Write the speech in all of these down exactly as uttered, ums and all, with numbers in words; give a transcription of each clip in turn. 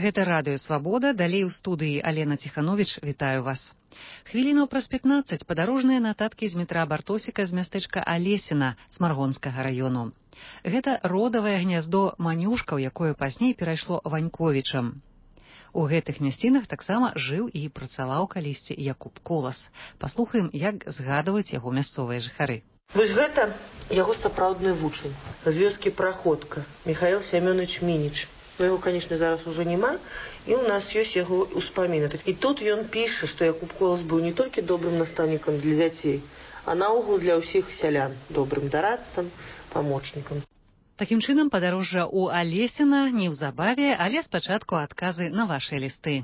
Гэта радыё «Свабода», далей у студыі Алена Ціхановіч, вітаю вас. Хвілінаў праз пятнаццаць падарожныя нататкі з метра Бартосіка з мястэчка Алесіна Смаргонскага раёну. Гэта родавае гняздо Манюшкаў, якое пазней перайшло Ваньковічам. У гэтых мясцінах таксама жыў і працаваў калісьці Якуб Колас. Паслухаем, як згадваюць яго мясцовыя жыхары. Вось гэта яго сапраўдны вучань з вёскі Праходка, Михаил Семёнович Минич. Но его, конечно, зараз уже нема, и у нас есть его успомины. И тут он пишет, что Якуб Колас был не только добрым наставником для детей, а наогул для всех селян, добрым дарадцам, помощником. Такім чынам, падарожжа ў Алесіна неўзабаве, але спачатку адказы на вашыя лісты.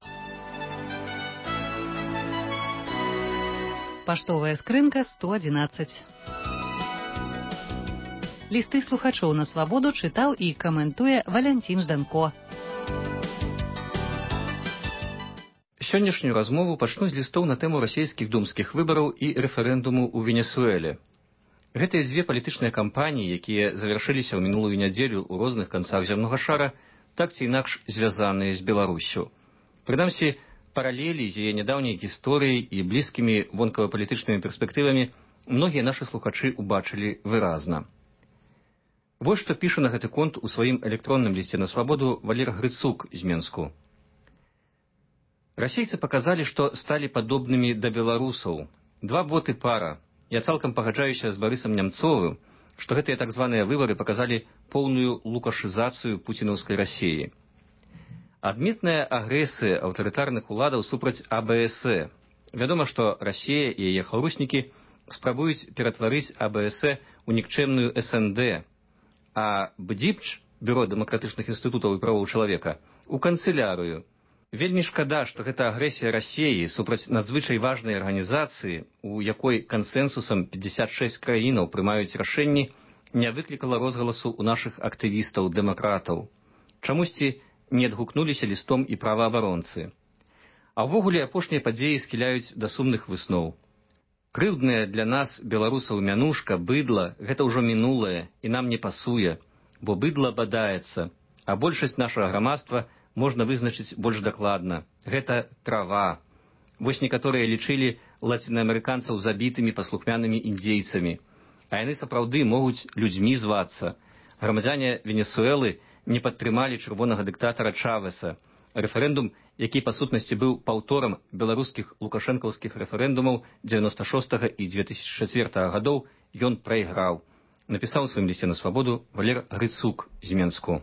Паштовая скрынка сто адзінаццаць. Лісты слухачоў на Свабоду чытаў і каментуе Валянцін Жданко. Сённяшнюю размову пачну з лістоў на тэму расійскіх думскіх выбараў і рэферэндуму ў Венесуэле. Гэтыя дзве палітычныя кампаніі, якія завяршыліся ў мінулую нядзелю ў розных канцах зямнога шара, так ці інакш звязаныя з Беларуссю. Прынамсі, паралелі з яе нядаўняй гісторыяй і блізкімі вонкава-палітычнымі перспектывамі многія нашы слухачы ўбачылі выразна. Вось што піша на гэты конт у сваім электронным лісце на Свабоду Валер Грыцук з Менску. Расейцы паказалі, што сталі падобнымі да беларусаў. Два боты пара. Я цалкам пагаджаюся з Барысам Нямцовым, што гэтыя так званыя выбары паказалі поўную лукашызацыю пуцінаўскай Расіі. Адметная агрэсія аўтарытарных уладаў супраць А Бэ Эс Э. Вядома, што Расія і яе хаўруснікі спрабуюць ператварыць А Бэ Эс Э ў нікчэмную Эс Эн Дэ, а БДІПЧ, Бюро дэмакратычных інстытутаў і правоў чалавека, у канцылярыю. Вельмі шкада, што гэта агрэсія Расіі супраць надзвычай важнай арганізацыі, у якой кансэнсусам пятьдесят шесть краінаў прымаюць рашэнні, не выклікала розгаласу ў нашых актывістаў-дэмакратаў. Чамусьці не адгукнуліся лістом і праваабаронцы. А ўвогуле апошнія падзеі скіляюць да сумных высноў. Крыўдная для нас, беларусаў, мянушка, быдла, гэта ўжо мінулае і нам не пасуе, бо быдла бадаецца, а большасць нашага грамадства можна вызначыць больш дакладна. Гэта трава. Вось некаторыя лічылі лацінаамерыканцаў забітымі паслухмянымі індзейцамі, а яны сапраўды могуць людзьмі звацца. Грамадзяне Венесуэлы не падтрымалі чырвонага дыктатара Чавеса. Рэферэндум, які па сутнасці быў паўторам беларускіх лукашэнкаўскіх рэферэндумаў дзевяноста шостага і две тысячы чацвёртага гадоў, ён прайграў. Напісаў у сваім лісце на Свабоду Валер Грыцук з Менску.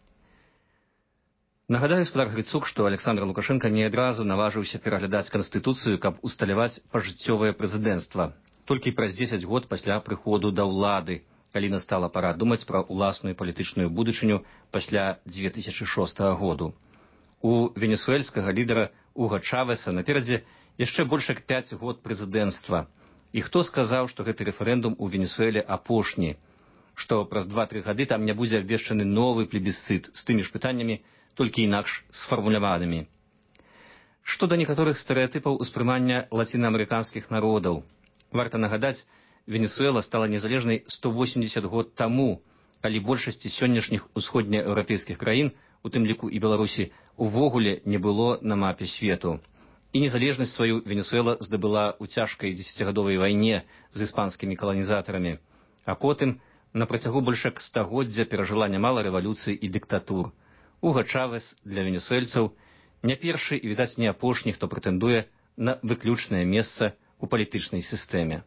Нагадаю, спадар Грыцук, што Александр Лукашенко не адразу наважыўся пераглядаць Канстытуцыю, каб усталяваць пажыццёвае прэзідэнцтва. Толькі праз дзесяць год пасля прыходу да ўлады, калі настала пара думаць пра ўласную палітычную будучыню пасля две тысячы шостага году. У венесуэльскага лідара Уга Чавеса наперадзе яшчэ больш як пяць год прэзідэнцтва. І хто сказаў, што гэты рэферэндум у Венесуэле апошні, што праз два-тры гады там не будзе абвешчаны новы плебісцыт з тымі ж пытаннямі, толькі інакш сфармуляванымі. Што да некаторых стэрэатыпаў успрымання лацінаамерыканскіх народаў. Варта нагадаць, Венесуэла стала незалежнай сто восемьдесят год таму, калі большасці сённяшніх усходнееўрапейскіх краін, у тым ліку і Беларусі, увогуле не было на мапе свету. І незалежнасць сваю Венесуэла здабыла ў цяжкай дзесяцігадовай вайне з іспанскімі каланізатарамі, а потым на працягу больш як стагоддзя перажыла нямала рэвалюцый і дыктатур. Уга Чавес для венесуэльцаў не першы і, відаць, не апошні, хто прэтэндуе на выключнае месца ў палітычнай сістэме.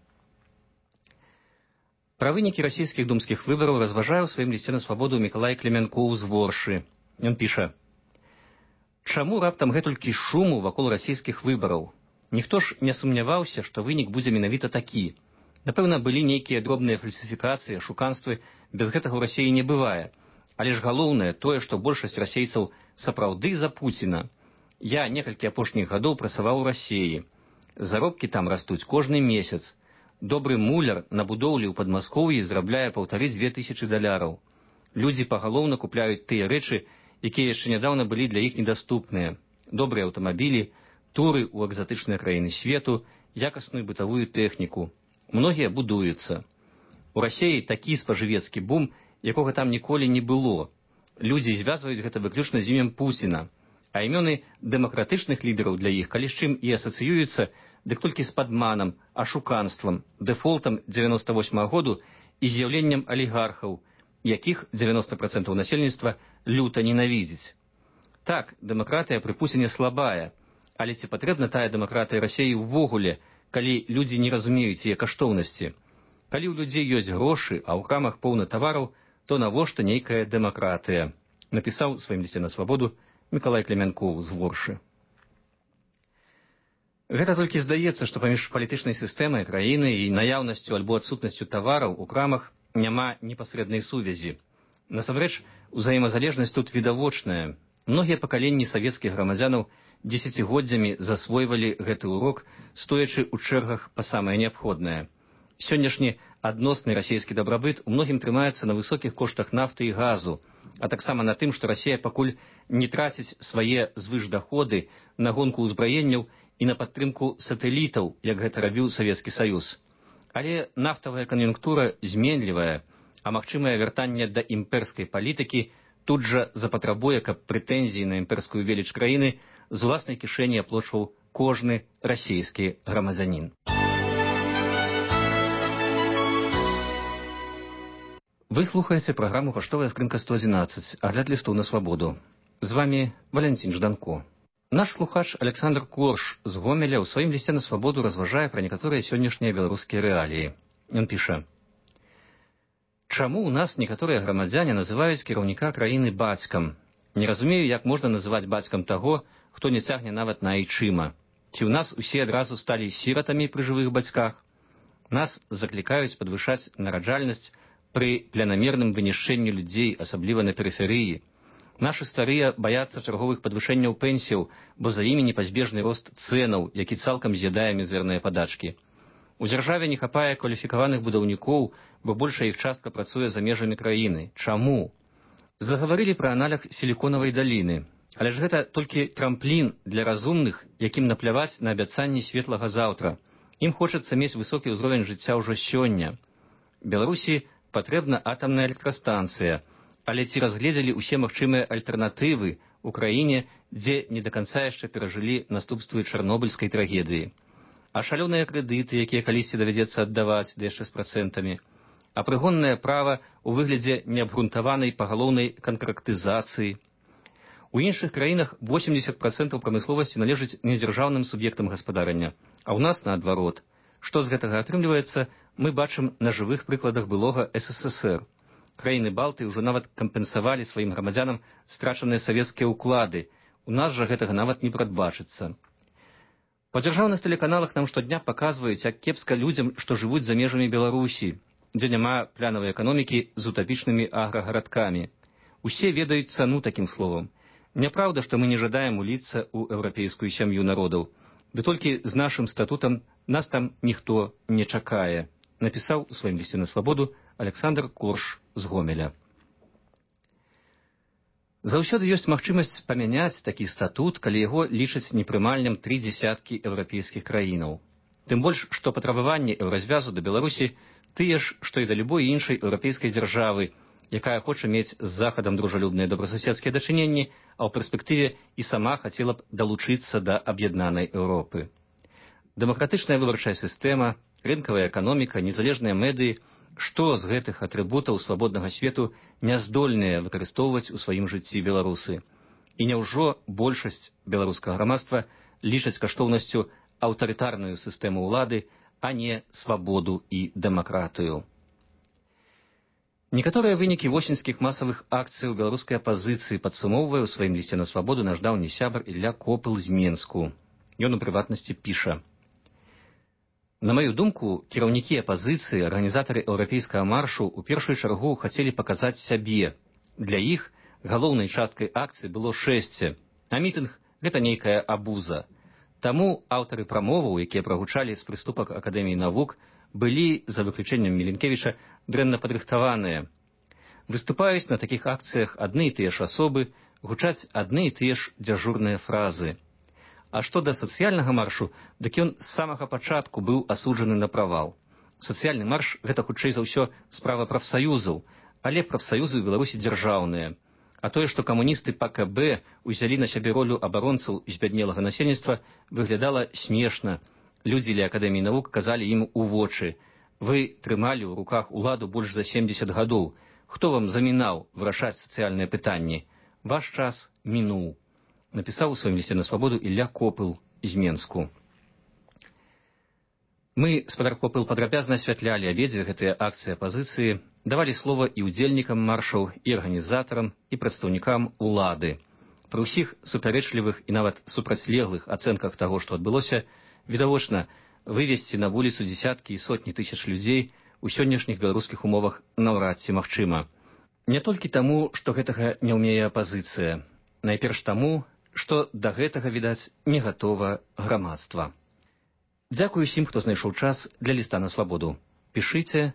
Пра вынікі расійскіх думскіх выбараў разважае ў сваім лісце на Свабоду Мікалай Кліменкоў з Воршы. Ён піша: «Чаму раптам гэтулькі шуму вакол расійскіх выбараў? Ніхто ж не сумняваўся, што вынік будзе менавіта такі. Напэўна, былі нейкія дробныя фальсіфікацыі, шуканствы, без гэтага ў Расіі не бывае. Але ж галоўнае тое, што большасць расейцаў сапраўды за Пуціна. Я некалькі апошніх гадоў працаваў у Расіі. Заробкі там растуць кожны месяц. Добры муляр на будоўлі ў Падмаскоўі зарабляе паўтары дзве тысячы даляраў. Людзі пагалоўна купляюць тыя рэчы, якія яшчэ нядаўна былі для іх недаступныя. Добрыя аўтамабілі, туры ў экзатычныя краіны свету, якасную бытавую тэхніку. Многія будуюцца. У Расіі такі спажывецкі бум, якога там ніколі не было. Людзі звязваюць гэта выключна з імем Пуціна. А імёны дэмакратычных лідараў для іх, калі з чым і асацыююцца, дык толькі з падманам, ашуканствам, дэфолтам дзевяноста восьмага году і з'яўленнем алігархаў, якіх дзевяноста працэнтаў насельніцтва люта ненавідзіць. Так, дэмакратыя пры Пуціне слабая, але ці патрэбна тая дэмакратыя Расіі ўвогуле, калі людзі не разумеюць яе каштоўнасці? Калі ў людзей ёсць грошы, а ў крамах поўна тавараў, то навошта нейкая дэмакратыя? Напісаў у сваім лісце на свабоду Мікалай Клемянкоў з Воршы. Гэта толькі здаецца, што паміж палітычнай сістэмай краіны і наяўнасцю альбо адсутнасцю тавараў у крамах няма непасрэднай сувязі. Насамрэч, узаемазалежнасць тут відавочная. Многія пакаленні савецкіх грамадзянаў дзесяцігоддзямі засвойвалі гэты урок, стоячы ў чэргах па самае неабходнае. Сённяшні адносны расійскі дабрабыт у многім трымаецца на высокіх коштах нафты і газу, а таксама на тым, што Расія пакуль не траціць свае звышдаходы на гонку ўзбраенняў і на падтрымку сатэлітаў, як гэта рабіў Савецкі Саюз. Але нафтавая кан'юнктура зменлівая, а магчымае вяртанне да імперскай палітыкі тут жа запатрабуе, каб прэтэнзіі на імперскую веліч краіны з уласнай кішэні аплочваў кожны расійскі грамадзянін. Вы слухаеце праграму «Паштовая скрынка сто адзінаццаць», агляд лістоў на свабоду. З вами Валянцін Жданко. Наш слухач Александр Корж з Гомеля ў сваім лісце на свабоду разважае пра некаторыя сённяшнія беларускія рэаліі. Ён піша: «Чаму ў нас некаторыя грамадзяне называюць кіраўніка краіны бацькам? Не разумею, як можна называць бацькам таго, хто не цягне нават на айчыма. Ці ў нас усе адразу сталі сіратамі пры жывых бацьках? Нас заклікаюць падвышаць нараджальнасць пры планамерным вынішчэнні людзей, асабліва на перыферыі. Нашы старыя баяцца чарговых падвышэнняў пенсіяў, бо за імі непазбежны рост цэнаў, які цалкам з'ядае мізэрныя падачкі. У дзяржаве не хапае кваліфікаваных будаўнікоў, бо большая іх частка працуе за межамі краіны. Чаму? Загаварылі пра аналаг сіліконавай даліны. Але ж гэта толькі трамплін для разумных, якім напляваць на абяцанні светлага заўтра. Ім хочацца мець высокі ўзровень жыцця ўжо сёння. Беларусі патрэбна атамная электрастанцыя, але ці разгледзелі ўсе магчымыя альтэрнатывы ў краіне, дзе не да канца яшчэ перажылі наступствы чарнобыльскай трагедыі? А шалёныя крэдыты, якія калісьці давядзецца аддаваць, да яшчэ з працэнтамі? А прыгоннае права ў выглядзе неабгрунтаванай пагалоўнай кантрактызацыі? У іншых краінах восемьдесят працэнтаў прамысловасці належыць недзяржаўным суб'ектам гаспадарання, а ў нас наадварот. Што з гэтага атрымліваецца, мы бачым на жывых прыкладах былога эс эс эс эр. Краіны Балты ўжо нават кампенсавалі сваім грамадзянам страчаныя савецкія ўклады. У нас жа гэтага нават не прадбачыцца. Па дзяржаўных тэлеканалах нам штодня паказваюць, як кепска людзям, што жывуць за межамі Беларусі, дзе няма плянавай эканомікі з утапічнымі аграгарадкамі. Усе ведаюць цану такім словам. Няпраўда, што мы не жадаем уліцца ў еўрапейскую сям'ю народаў. Ды толькі з нашым статутам нас там ніхто не чакае, напісаў у сваім лісце на свабоду Александр Корж з Гомеля. Заўсёды ёсць магчымасць памяняць такі статут, калі яго лічаць непрымальным тры дзесяткі еўрапейскіх краінаў. Тым больш, што патрабаванні еўразвязу да Беларусі тыя ж, што і да любой іншай еўрапейскай дзяржавы, якая хоча мець з Захадам дружалюбныя добрасуседскія дачыненні, а ў перспектыве і сама хацела б далучыцца да аб'яднанай Еўропы. Дэмакратычная выбарчая сістэма, рынкавая эканоміка, незалежныя медыі, што з гэтых атрыбутаў свабоднага свету не здольныя выкарыстоўваць у сваім жыцці беларусы? І няўжо большасць беларускага грамадства лічаць каштоўнасцю аўтарытарную сістэму ўлады, а не свабоду і дэмакратыю? Некаторыя вынікі восеньскіх масавых акцый у беларускай апазіцыі падсумоўвае ў сваім лісце на свабоду наш даўні сябар Ілля Копыл з Менску. Ён у прыватнасці піша: «На маю думку, кіраўнікі апазіцыі, арганізатары еўрапейскага маршу у першую чаргу хацелі паказаць сябе. Для іх галоўнай часткай акцыі было шэсце, а мітынг – гэта нейкая абуза. Таму аўтары прамоваў, якія прагучалі з прыступак Акадэміі навук, былі, за выключэннем Міленкевіча, дрэнна падрыхтаваныя. Выступаюць на такіх акцыях адны і тыя ж асобы, гучаць адны і тыя ж дзяжурныя фразы. А што да сацыяльнага маршу, дык ён з самага пачатку быў асуджаны на правал. Сацыяльны марш – гэта хутчэй за ўсё справа прафсаюзаў, але прафсаюзы ў Беларусі дзяржаўныя. А тое, што камуністы ПКБ узялі на сябе ролю абаронцаў збяднелага насельніцтва, выглядала смешна. Людзі ля Акадэміі навук казалі ім у вочы: «Вы трымалі ў руках уладу больш за семдзесят гадоў. Хто вам замінаў вырашаць сацыяльныя пытанні? Ваш час мінуў», напісаў у сваім лісце на свабоду Ілля Копыл з Менску. Мы, спадар Копыл, падрабязна асвятлялі абедзве гэтыя акцыі апазіцыі, давалі слова і ўдзельнікам маршаў, і арганізатарам, і прадстаўнікам улады. Пры ўсіх супярэчлівых і нават супрацьлеглых ацэнках таго, што адбылося, відавочна, вывесці на вуліцу дзесяткі і сотні тысяч людзей у сённяшніх беларускіх умовах наўрад ці магчыма. Не толькі таму, што гэтага не ўмее апазіцыя, найперш таму, што да гэтага, відаць, не гатова грамадства. Дзякую усім, хто знайшоў час для ліста на свабоду. Пішыце,